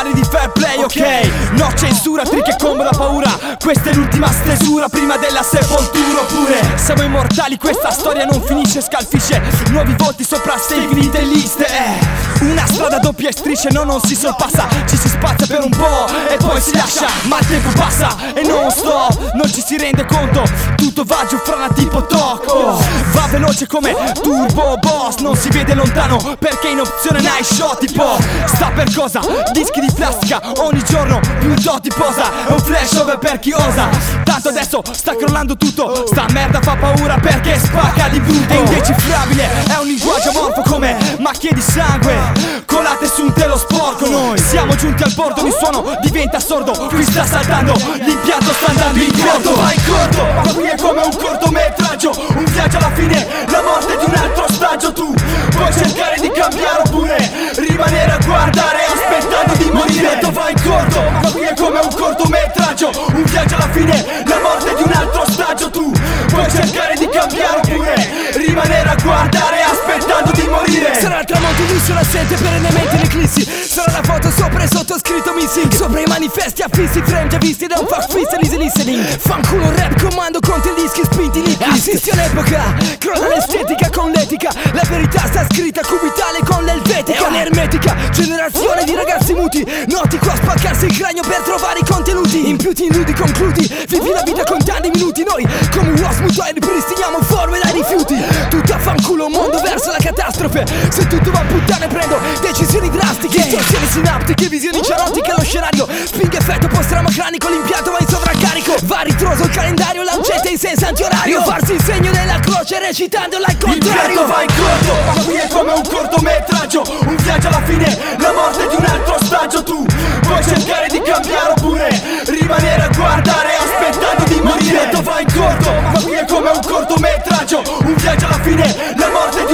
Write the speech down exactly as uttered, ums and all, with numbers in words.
parli di fair play, ok? No censura, trick e combo da paura. Questa è l'ultima stesura prima della sepoltura. Oppure siamo immortali, questa storia non finisce. Scalfisce nuovi volti sopra ste infinite liste. eh. Una strada doppia e strisce, no, non si sorpassa. Ci si spazza per un po' e poi si lascia. Ma il tempo passa e non stop, non ci si rende conto. Tutto va giù frana tipo tocco. Va veloce come Turbo Boss, non si vede lontano perché in opzione night shot. Tipo sta per cosa? Dischi di plastica, ogni giorno più doti posa. È un flash over per chi osa. Tanto adesso sta crollando tutto. Sta merda fa paura perché spacca di brutto. È indecifrabile, è un linguaggio amorfo come macchie di sangue colate su un telo sporco. Noi siamo giunti al bordo, il suono diventa sordo. Qui sta saltando, l'impianto sta andando in corto. Va in corto, ma qui è come un cortometraggio. Un viaggio alla fine, la morte di un altro stagio. Tu puoi cercare di cambiare oppure rimanere a guardare aspettando di morire. Va in corto, ma qui è come un cortometraggio. Un viaggio alla fine, la morte di un altro stagio. Tu puoi cercare di cambiare oppure rimanere a guardare aspettando di morire. Sarà il tramonto l'isola assente perennemente in eclissi. Sarà la foto sopra e sotto scritto missing. Sopra i manifesti affissi, frame già visti da un fuck freestyle easy listening. Fanculo rap, comando contro i dischi spinti liquidi. Assisti all'epoca, crolla l'estetica con l'etica. La verità sta scritta cubitale con l'elvetica. È un'ermetica generazione di ragazzi muti, noti qua a spaccarsi il cranio per trovare i contenuti. Impiuti in ludi concludi, vivi la vita con tanti minuti. Noi come un wasp mutuai ripristiniamo forme dai rifiuti. Tutto a fanculo, mondo verso la catastrofe. Se tutto va a puttane prendo decisioni drastiche. Distorsioni sinaptiche, visioni cianotiche. Lo scenario spinge effetto post-traumacranico. L'impianto va in sovraccarico. Va ritroso il calendario, lancette in senso antiorario. Farsi il segno della croce recitandola al contrario. L'impianto va in corto, ma qui è come un cortometraggio. Un viaggio alla fine, la morte di un altro stagio. Tu puoi cercare di cambiare oppure rimanere a guardare aspettando di morire. L'impianto va in corto, ma qui è come un cortometraggio. Un viaggio alla fine, la morte